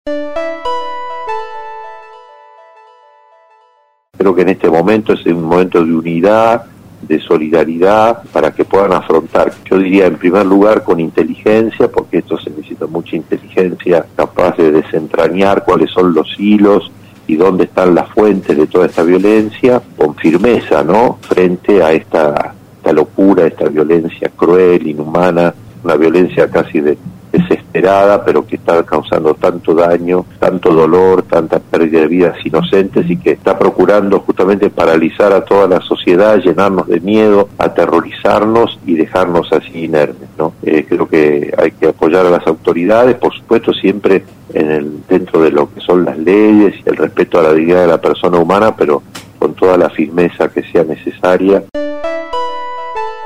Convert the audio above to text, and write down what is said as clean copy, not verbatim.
Creo que en este momento es un momento de unidad, de solidaridad, para que puedan afrontar, yo diría en primer lugar con inteligencia, porque esto se necesita mucha inteligencia, capaz de desentrañar cuáles son los hilos y dónde están las fuentes de toda esta violencia, con firmeza, ¿no?, frente a esta locura, esta violencia cruel, inhumana, una violencia casi desesperada, pero que está causando tanto daño, tanto dolor, tanta pérdida de vidas inocentes, y que está procurando justamente paralizar a toda la sociedad, llenarnos de miedo, aterrorizarnos y dejarnos así inermes, ¿no? Creo que hay que apoyar a las autoridades, por supuesto siempre dentro de lo que son las leyes y el respeto a la dignidad de la persona humana, pero con toda la firmeza que sea necesaria.